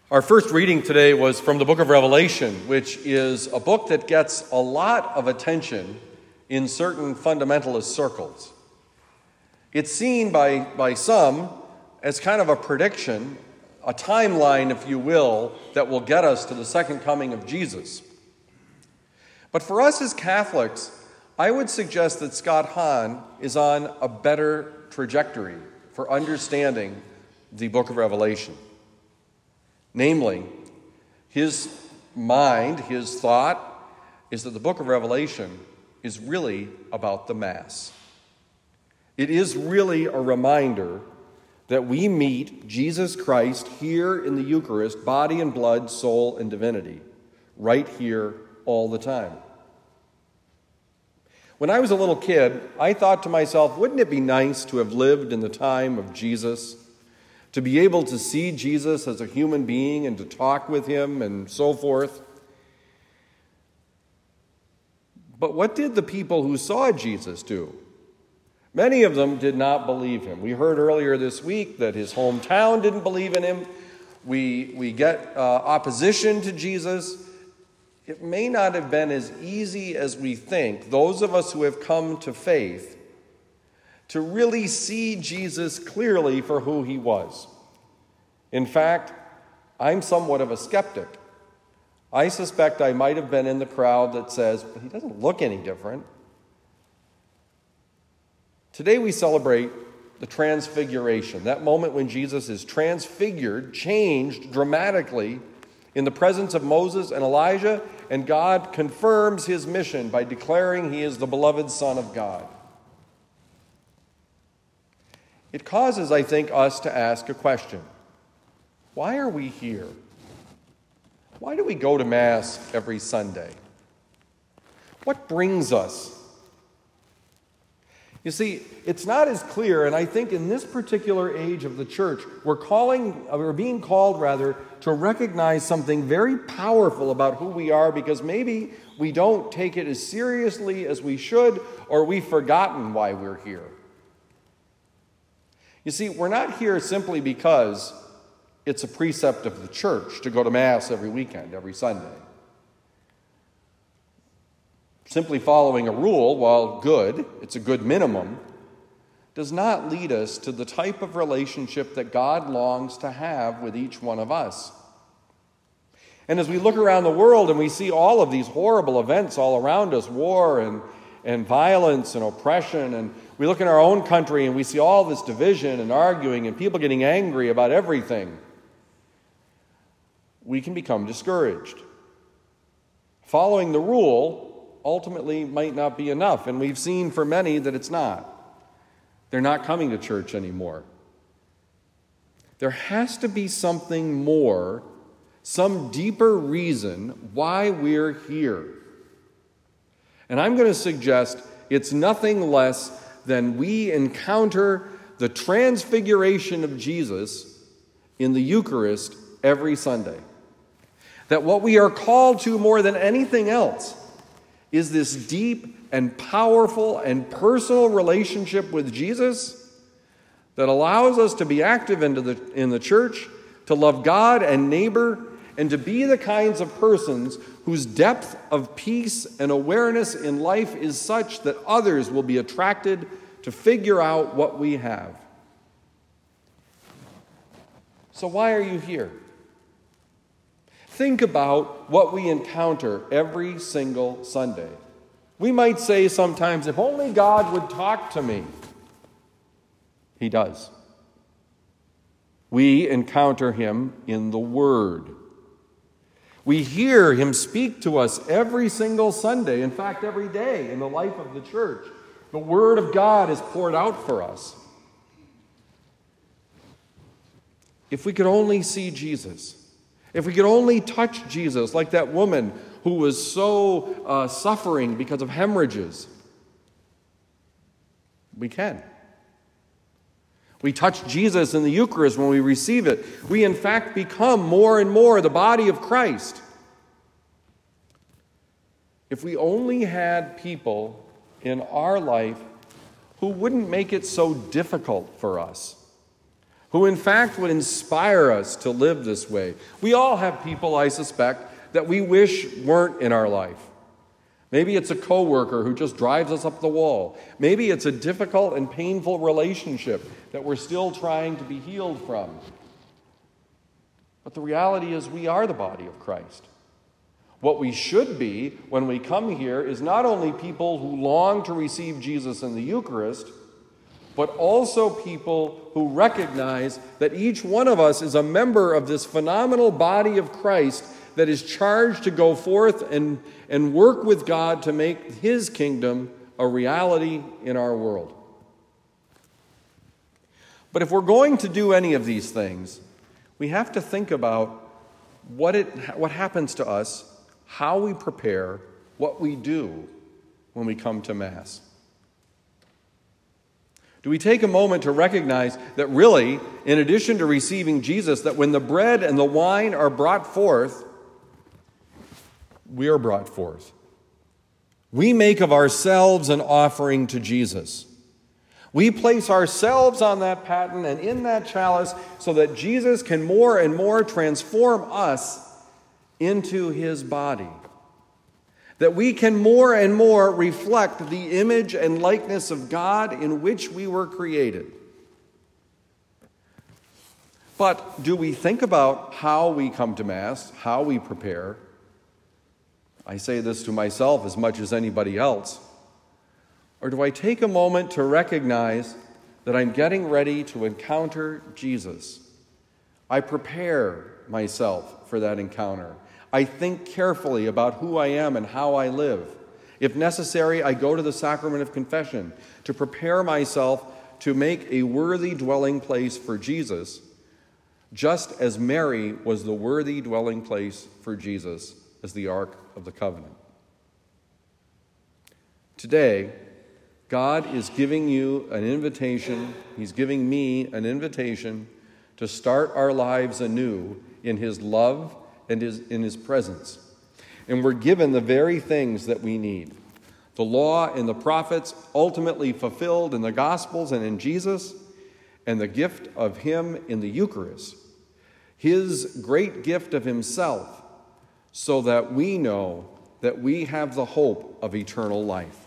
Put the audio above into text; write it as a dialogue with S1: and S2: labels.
S1: Our first reading today was from the book of Revelation, which is a book that gets a lot of attention in certain fundamentalist circles. It's seen by some as kind of a prediction, a timeline, if you will, that will get us to the second coming of Jesus. But for us as Catholics, I would suggest that Scott Hahn is on a better trajectory for understanding the book of Revelation. Namely, his mind, his thought, is that the book of Revelation is really about the Mass. It is really a reminder that we meet Jesus Christ here in the Eucharist, body and blood, soul and divinity, right here all the time. When I was a little kid, I thought to myself, wouldn't it be nice to have lived in the time of Jesus? To be able to see Jesus as a human being and to talk with him and so forth. But what did the people who saw Jesus do? Many of them did not believe him. We heard earlier this week that his hometown didn't believe in him. We get opposition to Jesus. It may not have been as easy as we think, those of us who have come to faith, to really see Jesus clearly for who he was. In fact, I'm somewhat of a skeptic. I suspect I might have been in the crowd that says, but he doesn't look any different. Today we celebrate the Transfiguration, that moment when Jesus is transfigured, changed dramatically in the presence of Moses and Elijah, and God confirms his mission by declaring he is the beloved Son of God. It causes, I think, us to ask a question. Why are we here? Why do we go to Mass every Sunday? What brings us? You see, it's not as clear, and I think in this particular age of the church, we're being called to recognize something very powerful about who we are, because maybe we don't take it as seriously as we should, or we've forgotten why we're here. You see, we're not here simply because it's a precept of the church to go to Mass every weekend, every Sunday. Simply following a rule, while good, it's a good minimum, does not lead us to the type of relationship that God longs to have with each one of us. And as we look around the world and we see all of these horrible events all around us, war and violence and oppression, and we look in our own country and we see all this division and arguing and people getting angry about everything, we can become discouraged. Following the rule ultimately might not be enough, and we've seen for many that it's not. They're not coming to church anymore. There has to be something more, some deeper reason why we're here. And I'm going to suggest it's nothing less than we encounter the transfiguration of Jesus in the Eucharist every Sunday. That what we are called to more than anything else is this deep and powerful and personal relationship with Jesus that allows us to be active in the church, to love God and neighbor, and to be the kinds of persons whose depth of peace and awareness in life is such that others will be attracted to figure out what we have. So why are you here? Think about what we encounter every single Sunday. We might say sometimes, if only God would talk to me. He does. We encounter him in the Word. We hear him speak to us every single Sunday, in fact, every day in the life of the church. The Word of God is poured out for us. If we could only see Jesus, if we could only touch Jesus, like that woman who was so suffering because of hemorrhages, we can. We touch Jesus in the Eucharist when we receive it. We, in fact, become more and more the body of Christ. If we only had people in our life who wouldn't make it so difficult for us, who in fact would inspire us to live this way. We all have people, I suspect, that we wish weren't in our life. Maybe it's a coworker who just drives us up the wall. Maybe it's a difficult and painful relationship that we're still trying to be healed from. But the reality is we are the body of Christ. What we should be when we come here is not only people who long to receive Jesus in the Eucharist, but also people who recognize that each one of us is a member of this phenomenal body of Christ that is charged to go forth and work with God to make His kingdom a reality in our world. But if we're going to do any of these things, we have to think about what happens to us, how we prepare, what we do when we come to Mass. Do we take a moment to recognize that really, in addition to receiving Jesus, that when the bread and the wine are brought forth, we are brought forth. We make of ourselves an offering to Jesus. We place ourselves on that paten and in that chalice so that Jesus can more and more transform us into His body. That we can more and more reflect the image and likeness of God in which we were created. But do we think about how we come to Mass, how we prepare? I say this to myself as much as anybody else. Or do I take a moment to recognize that I'm getting ready to encounter Jesus? I prepare myself for that encounter. I think carefully about who I am and how I live. If necessary, I go to the sacrament of confession to prepare myself to make a worthy dwelling place for Jesus, just as Mary was the worthy dwelling place for Jesus as the Ark of the Covenant. Today, God is giving you an invitation. He's giving me an invitation to start our lives anew in His love and in His presence. And we're given the very things that we need. The law and the prophets ultimately fulfilled in the Gospels and in Jesus, and the gift of Him in the Eucharist, His great gift of Himself, so that we know that we have the hope of eternal life.